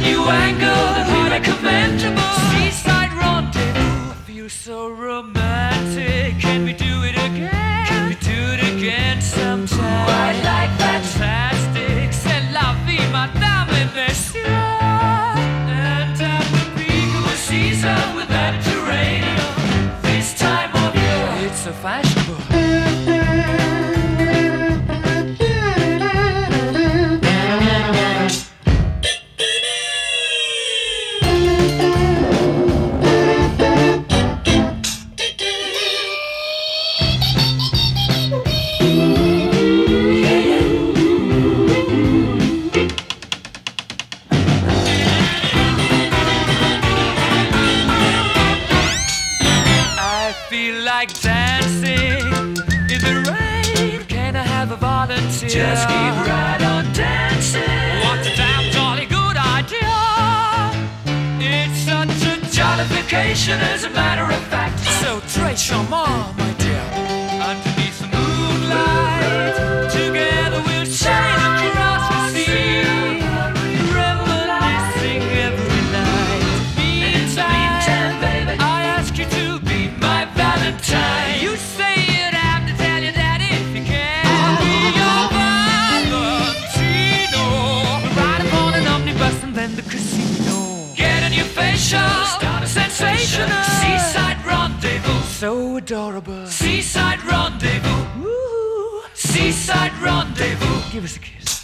new angle that we recommend. Seaside rendezvous, I feel so romantic. Can we do it again? Can we do it again sometime? I like fantastic. C'est la vie, madame, et messieurs. And at the peak of the season with Mediterranean, this time of year, it's so fashionable. I feel like dancing in the rain. Can I have a volunteer? Just keep right on dancing. What a damn jolly good idea. It's such a jollification, as a matter of fact. So très charmant, my dear. Underneath the moonlight, together we'll sail across the sea, reminiscing every night. Meantime, baby, I ask you to be my Valentine. You say you'd have to tell your daddy if you can. I'll be your Valentino. Ride upon an omnibus and then the casino. Get a new facial, start a sensational. Seaside rendezvous, so adorable. Seaside rendezvous, woo. Seaside rendezvous, give us a kiss.